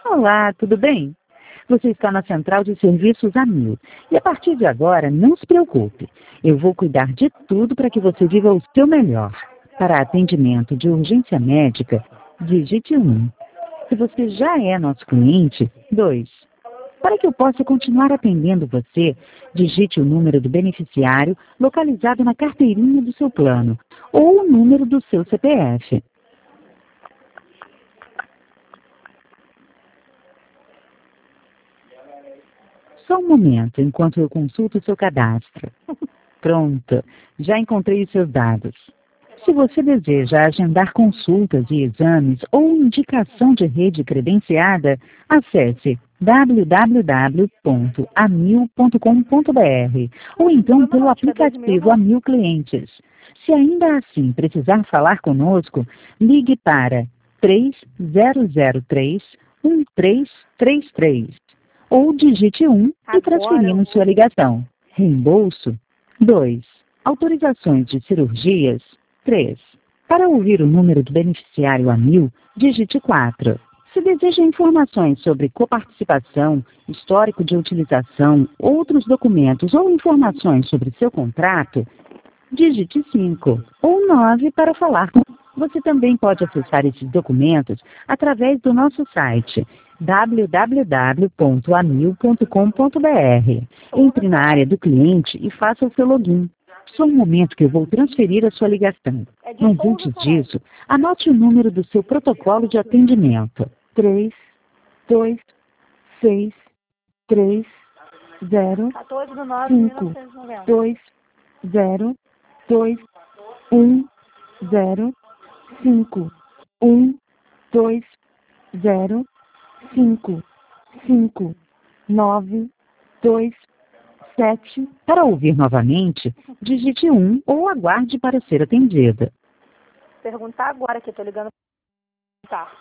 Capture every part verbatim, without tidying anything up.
Olá, tudo bem? Você está na Central de Serviços Amil. E a partir de agora, não se preocupe. Eu vou cuidar de tudo para que você viva o seu melhor. Para atendimento de urgência médica, digite um. Se você já é nosso cliente, dois. Para que eu possa continuar atendendo você, digite o número do beneficiário localizado na carteirinha do seu plano ou o número do seu C P F. Só um momento, enquanto eu consulto o seu cadastro. Pronto, já encontrei os seus dados. Se você deseja agendar consultas e exames ou indicação de rede credenciada, acesse w w w ponto amil ponto com ponto b r ou então pelo aplicativo Amil Clientes. Se ainda assim precisar falar conosco, ligue para três zero zero três, um três três três ou digite um e transferimos sua ligação. Reembolso? dois. Autorizações de cirurgias? três. Para ouvir o número do beneficiário Amil, digite quatro. Se deseja informações sobre coparticipação, histórico de utilização, outros documentos ou informações sobre seu contrato, digite cinco ou nove para falar com. Você também pode acessar esses documentos através do nosso site w w w ponto amil ponto com ponto b r. Entre na área do cliente e faça o seu login. Só um momento que eu vou transferir a sua ligação. Mas antes disso, anote o número do seu protocolo de atendimento. três, dois, seis, três, zero, cinco, dois, zero, dois, um, zero, cinco, um, dois, zero, cinco, cinco, nove, dois, sete. Para ouvir novamente, digite um ou aguarde para ser atendida. Perguntar agora que eu tô ligando. Tá.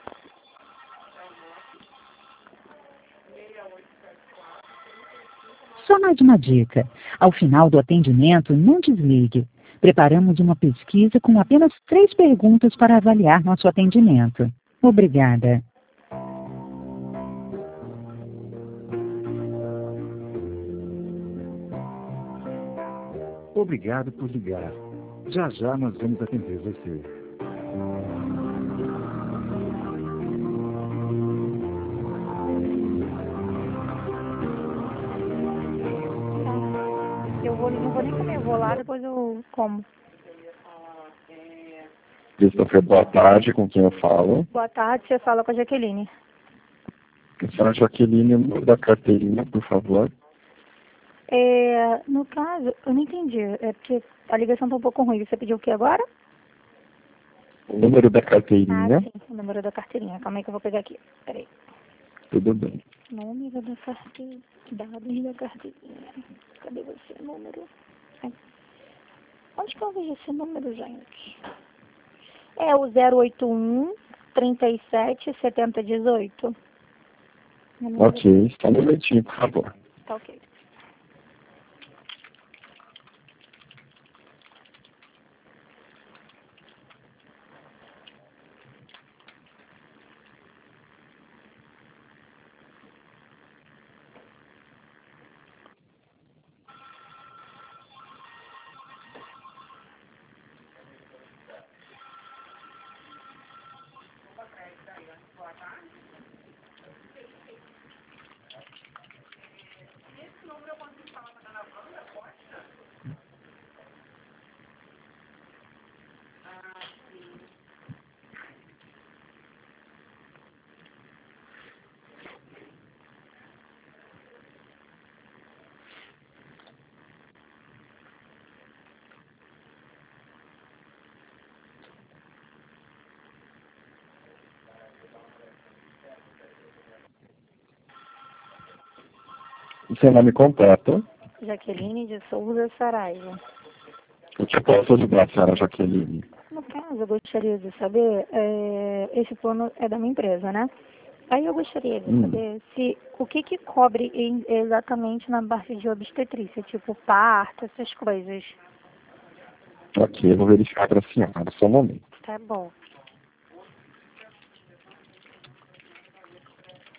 Só mais uma dica. Ao final do atendimento, não desligue. Preparamos uma pesquisa com apenas três perguntas para avaliar nosso atendimento. Obrigada. Obrigado por ligar. Já já nós vamos atender você. Eu vou, não vou nem comer, eu vou lá, depois eu como. Christopher, boa tarde, com quem eu falo? Boa tarde, você fala com a Jaqueline. A senhora Jaqueline, o número da carteirinha, por favor. É, no caso, eu não entendi, é porque a ligação tá um pouco ruim. Você pediu o que agora? O número da carteirinha. Ah, sim, o número da carteirinha. Calma aí que eu vou pegar aqui. Peraí. Tudo bem. Número da carteirinha. Dados da carteirinha. Cadê você? Número. Ai. Onde que eu vejo esse número, gente? É o zero oito um, trinta e sete, setenta, dezoito. Ok, só um momentinho, por favor. Tá ok. O seu nome completo? Jaqueline de Souza Saraiva. O que eu posso ajudar a senhora Jaqueline? No caso, eu gostaria de saber, é, esse plano é da minha empresa, né? Aí eu gostaria de Hum. saber se o que que cobre em, exatamente na parte de obstetrícia, tipo parto, essas coisas. Ok, eu vou verificar para a senhora, só um momento. Tá bom.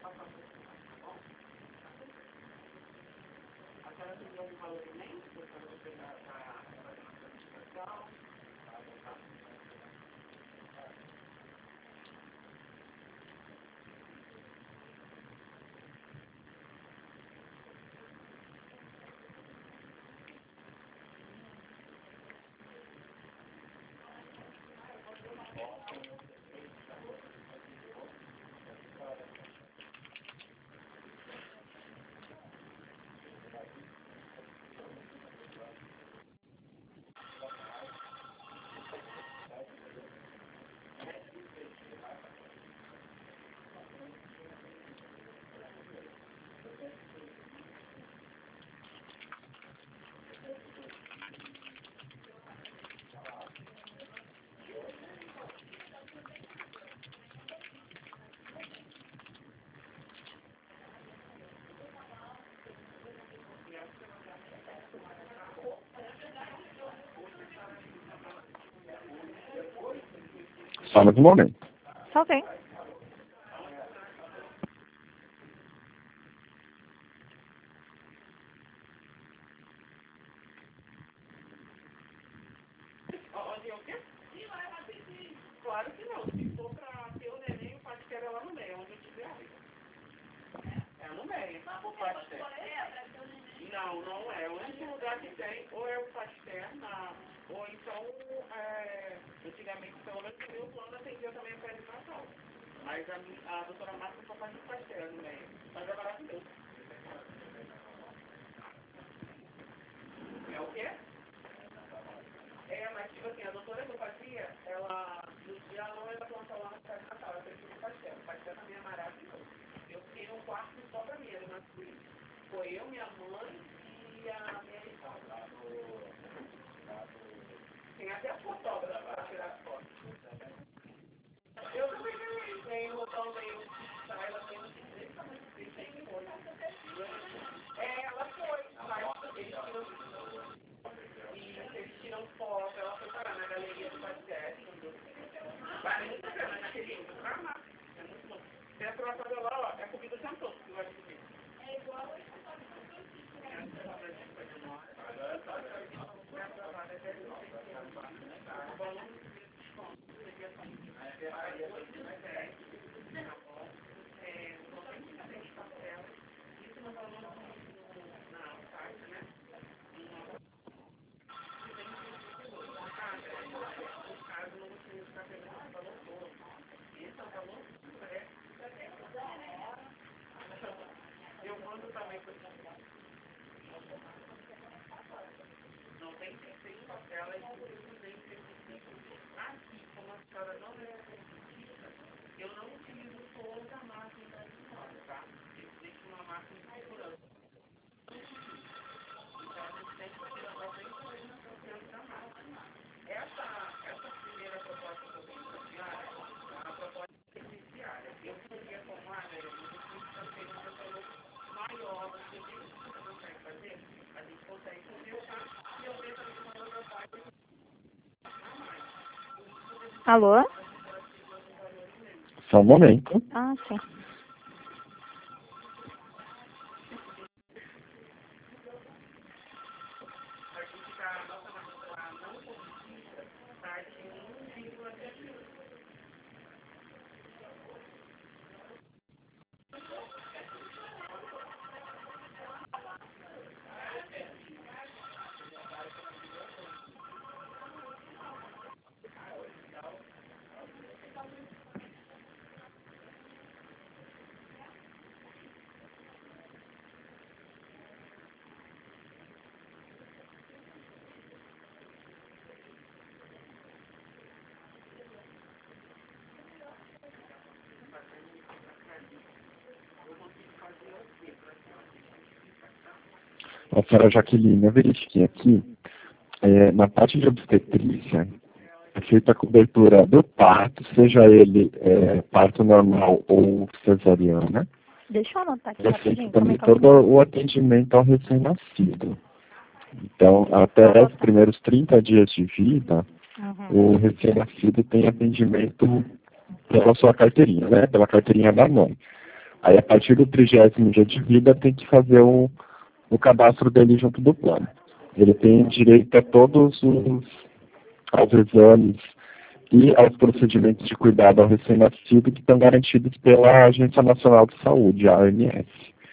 Só mais um momento. Só vem. Onde eu quero? Sim, vai rapidinho. Claro que não. Se for pra ter o neném, o pastel é lá no meio, onde eu tiver ali. É no meio, o pastel. Não, não é. O único lugar que tem ou é o pastel, na, ou então, é, antigamente, pelo menos o meu plano atendia também a pele de Natal. Mas a, a doutora Márcia só faz o pastel no meio. Mas é maravilhoso. É o quê? É, mas tipo assim, a doutora que eu fazia, ela, no dia ela não era plantar lá no pé de Natal, ela fez o pastel. O pastel também é maravilhoso. Eu fiquei num quarto só pra mim, era na suíte. Foi eu, minha mãe e a minha irmã. Tem até a fotógrafa para tirar as fotos. Eu também ganhei. Tem o botão meio que sai, ela tem um desse tamanho que tem que foi. É, ela foi. Mas eles tiram, e eles tiram foto, ela foi parar na galeria do pastel. Vale muito a pena naquele livro. É muito bom. Tem a própria lá, ó, é comida jantou que vai comer. É igual a esse. Eu mando também para não tem que ser em papel, é aqui, como a senhora não é cientista, eu não utilizo toda a máquina da senhora, tá? Eu deixo uma máquina de segurança. Então a gente tem que tirar bem também na confiança da máquina. Essa, essa primeira proposta que eu tenho para a senhora, a proposta beneficiária, eu poderia tomar, né, eu preciso fazer uma pessoa maior, você vê o que você consegue fazer, a gente consegue conversar e eu vejo ali uma outra parte. Alô? Só um momento. Ah, sim. A senhora Jaqueline, eu verifiquei aqui, é, na parte de obstetrícia, é feita a cobertura do parto, seja ele é, parto normal ou cesariana. Deixa eu anotar aqui É rapidinho. feito Como é também que ela todo o atendimento ao recém-nascido. Então, até os primeiros trinta dias de vida, Uhum. o recém-nascido tem atendimento pela sua carteirinha, né? Pela carteirinha da mãe. Aí, a partir do trigésimo dia de vida, tem que fazer o, o cadastro dele junto do plano. Ele tem direito a todos os aos exames e aos procedimentos de cuidado ao recém-nascido que estão garantidos pela Agência Nacional de Saúde, a A N S.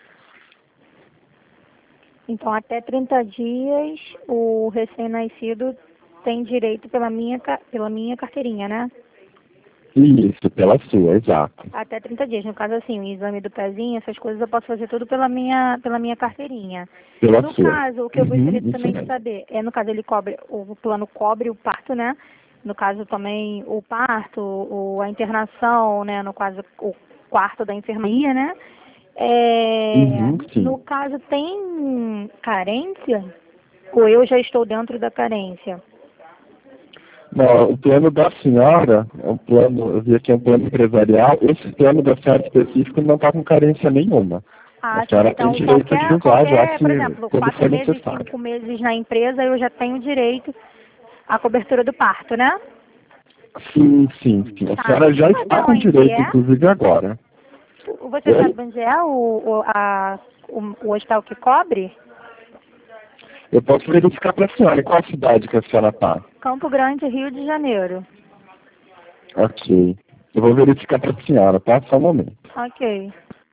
Então, até trinta dias, o recém-nascido tem direito pela minha, pela minha carteirinha, né? Isso, pela sua, exato. Até trinta dias. No caso, assim, o exame do pezinho, essas coisas eu posso fazer tudo pela minha, pela minha carteirinha. Pela no sua. caso, o que eu gostaria Uhum, também isso de saber é, no caso, ele cobre, o plano cobre o parto, né? No caso, também o parto, o, a internação, né? No caso, o quarto da enfermaria, né? É, Uhum, sim. no caso, tem carência? Ou eu já estou dentro da carência? Não, o plano da senhora, é um plano, eu vi aqui é um plano empresarial, esse plano da senhora específico não está com carência nenhuma. Ah, A senhora então, tem direito qualquer, de usar qualquer, já se, por exemplo, quando quatro for meses, necessário. cinco meses na empresa, eu já tenho direito à cobertura do parto, né? Sim, sim, sim. A Tá, senhora já sabe está com onde direito, é? inclusive agora. Você Oi? sabe onde é o, o, a, o, o hospital que cobre? Eu posso verificar para a senhora em qual cidade que a senhora está. Campo Grande, Rio de Janeiro. Ok. Eu vou verificar para a senhora, tá? Só um momento. Ok.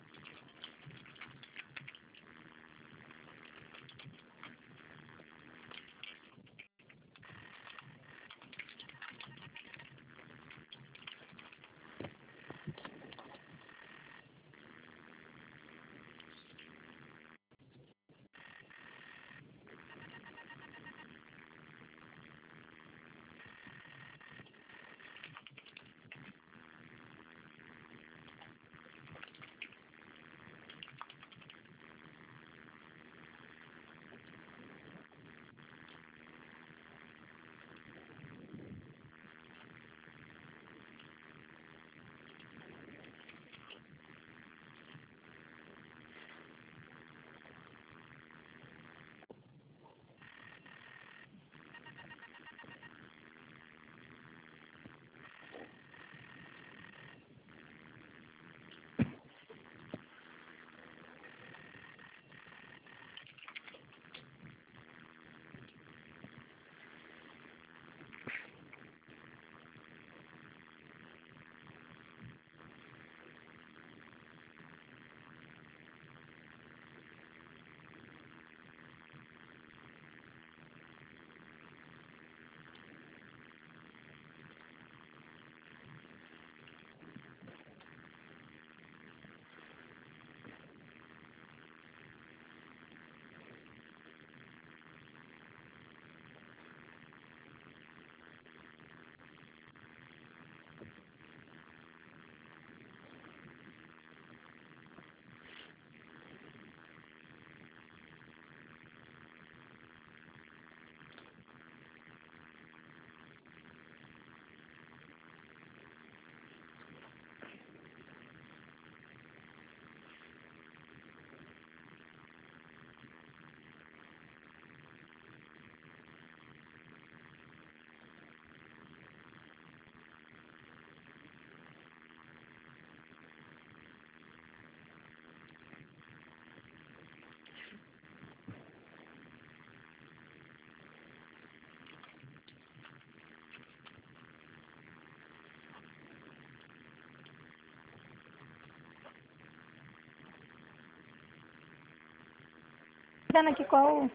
Vendo aqui qual...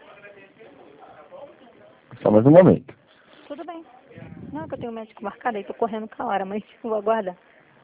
Só mais um momento. Tudo bem. Não, que eu tenho um médico marcado aí, tô correndo com a hora, mas vou aguardar.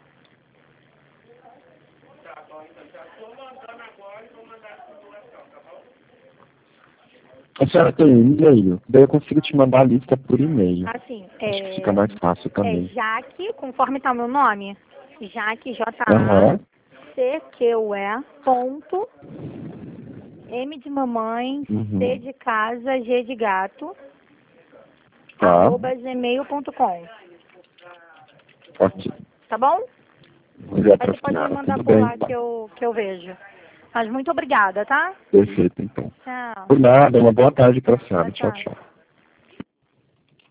A senhora tem um e-mail? Daí eu consigo te mandar a lista por e-mail. Assim, Acho que é... fica mais fácil É também. Jaque, conforme tá o meu nome. Jaque, Aham. J-A-C-Q-U-E, ponto, M de mamãe, Uhum. C de casa, G de gato, Tá. arroba gmail ponto com. Ok. Tá bom? Já Aí pra você pode me senhora. mandar Tudo por bem, lá então. que eu, que eu vejo. Mas muito obrigada, tá? Perfeito, então. Tchau. Por nada, uma boa tarde para a senhora. Tchau, Tchau, tchau. tchau.